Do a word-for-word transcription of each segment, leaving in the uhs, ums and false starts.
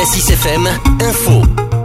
Cassis F M, info.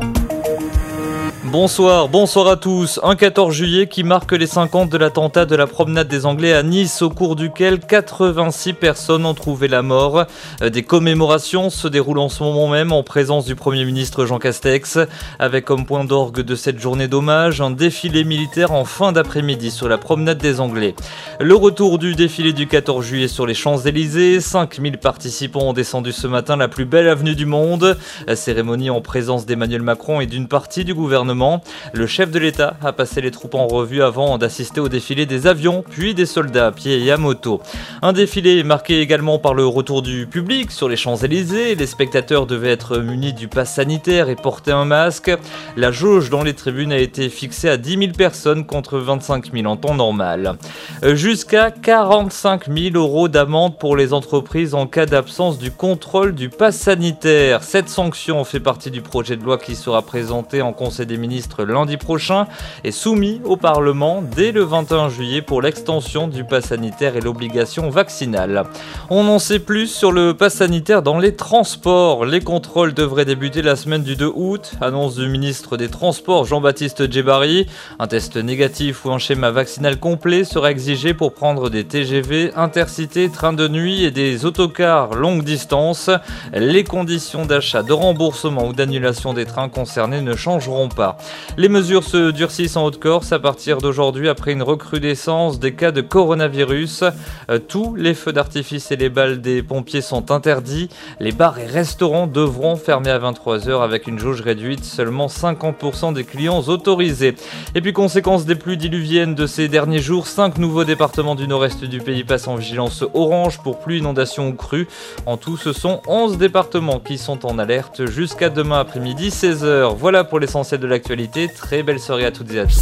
Bonsoir, bonsoir à tous. Un quatorze juillet qui marque les cinquante de l'attentat de la promenade des Anglais à Nice, au cours duquel quatre-vingt-six personnes ont trouvé la mort. Des commémorations se déroulent en ce moment même en présence du Premier ministre Jean Castex, avec comme point d'orgue de cette journée d'hommage un défilé militaire en fin d'après-midi sur la promenade des Anglais. Le retour du défilé du quatorze juillet sur les Champs-Élysées, cinq mille participants ont descendu ce matin la plus belle avenue du monde. Cérémonie en présence d'Emmanuel Macron et d'une partie du gouvernement. Le chef de l'État a passé les troupes en revue avant d'assister au défilé des avions, puis des soldats à pied et à moto. Un défilé marqué également par le retour du public sur les Champs-Élysées. Les spectateurs devaient être munis du pass sanitaire et porter un masque. La jauge dans les tribunes a été fixée à dix mille personnes contre vingt-cinq mille en temps normal. Jusqu'à quarante-cinq mille euros d'amende pour les entreprises en cas d'absence du contrôle du pass sanitaire. Cette sanction fait partie du projet de loi qui sera présenté en Conseil des ministres lundi prochain et soumis au Parlement dès le vingt et un juillet pour l'extension du pass sanitaire et l'obligation vaccinale. On en sait plus sur le pass sanitaire dans les transports. Les contrôles devraient débuter la semaine du deux août, annonce du ministre des Transports Jean-Baptiste Djebbari. Un test négatif ou un schéma vaccinal complet sera exigé pour prendre des T G V, intercités, trains de nuit et des autocars longue distance. Les conditions d'achat, de remboursement ou d'annulation des trains concernés ne changeront pas. Les mesures se durcissent en Haute-Corse à partir d'aujourd'hui après une recrudescence des cas de coronavirus. Euh, tous les feux d'artifice et les balles des pompiers sont interdits. Les bars et restaurants devront fermer à vingt-trois heures avec une jauge réduite, seulement cinquante pour cent des clients autorisés. Et puis conséquence des pluies diluviennes de ces derniers jours, cinq nouveaux départements du nord-est du pays passent en vigilance orange pour pluie, inondation ou crue. En tout, ce sont onze départements qui sont en alerte jusqu'à demain après-midi seize heures. Voilà pour l'essentiel de l'actualité. Très belle soirée à toutes et à tous.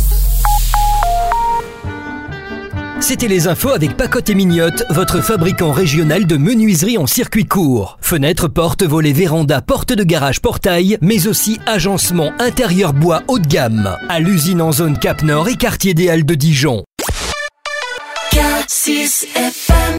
C'était les infos avec Pacotte et Mignotte, votre fabricant régional de menuiserie en circuit court. Fenêtres, portes, volets, vérandas, portes de garage, portail, mais aussi agencement intérieur bois haut de gamme. À l'usine en zone Cap Nord et quartier des Halles de Dijon. Cassis F M